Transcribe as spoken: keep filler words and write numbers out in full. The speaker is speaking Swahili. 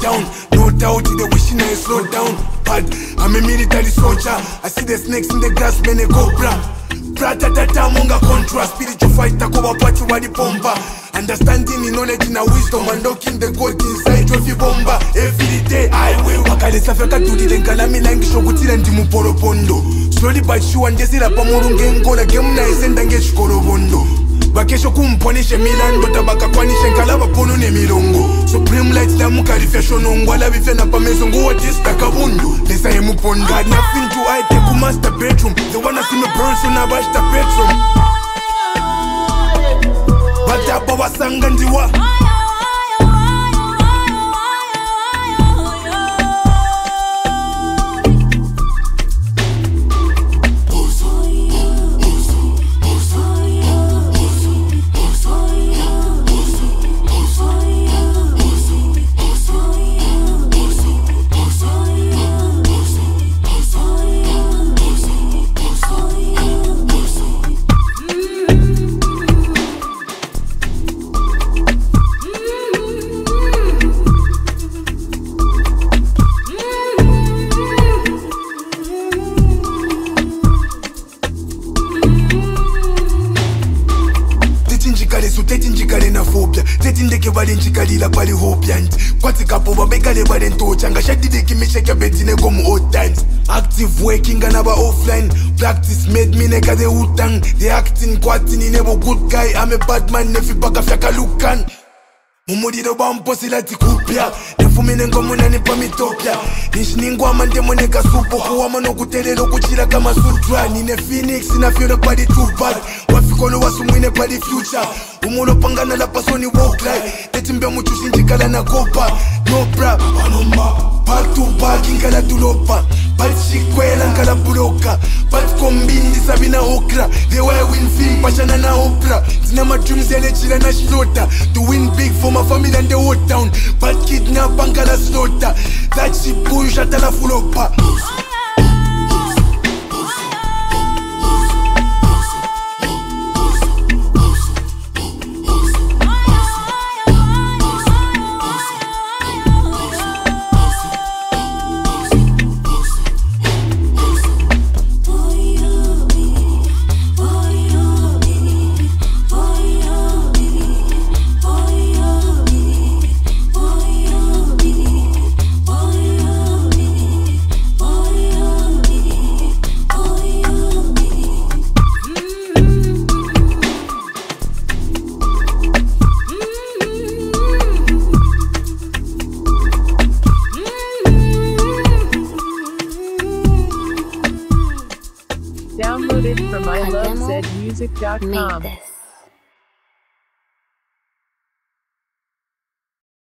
down. No doubt they wishing I slow down. But I'm a military soldier. I see the snakes in the grass, man, they go bra. Brata tata munga contrast. Spiritual fighter koba party wadi bomba. Understanding in knowledge and wisdom. Unlocking the gold inside of your bomba. Every day I will wakale safeka tudi lenkala milangi shokutila ndi muporo pondo. Slowly but sure ndesira pamurunge ngola game na isenda nge shikoro bondo. Bakesho kumponishe milando tabaka kwanishe nkalaba pono ne milongo. Supreme lights la mukalifya shonongo ala bifena pa mezongo wa tista kabundu. Lesa ye mupon God nothing to I take a master bedroom. They wanna see me burn so na bash the bedroom. Bata baba sanga ndiwa. Teti njikale na phobia. Teti ndeke bale njikalila pali hopiant. Kwati kapo babekale bale ntocha. Nga shadideki misheke betine gomu old times. Active working anaba offline. Practice made me neka de utang. The acting kwati ni nebo good guy. I'm a bad man nefi baka fyaka lukan. Mumudi do bamposi lati kupya. Nefumine ngomu nani pa mitopya. Nishiningwa mande moneka supo. Kuwa mano kutelelo kuchira kama sutra. Nine Phoenix ina feel the body too bad. Wafikolo wasumwine pa the future. Umulo pangana la pasoni walk like. Tetimbe muchushi njikala na kopa. No bra, panoma. Back to back inkala tulopa. Bat shikwela nkala buloka. Bat kombindi sabina okra. They were win film pachana na opera. Zina ma dreams yele chila na shilota. To win big for my family and the old town. Bat kidnap ankala slota. That shit push atala fulopa. Download it from I love zed music dot com.